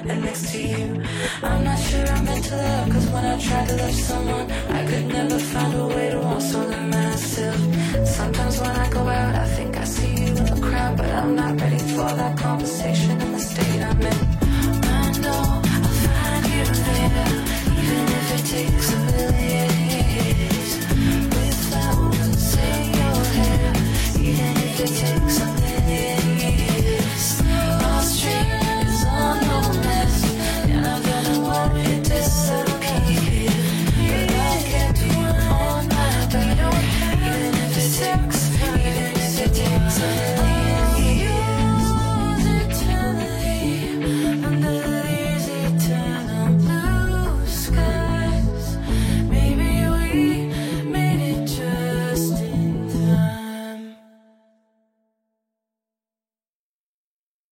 and next to you. I'm not sure I'm meant to love, cause when I tried to love someone, I could never find a way to want something massive. Sometimes when I go out, I think I see you in the crowd, but I'm not ready for that conversation in the state I'm in. I know I'll find you there, even if it takes a million years. Without one say your hair, even if it takes a million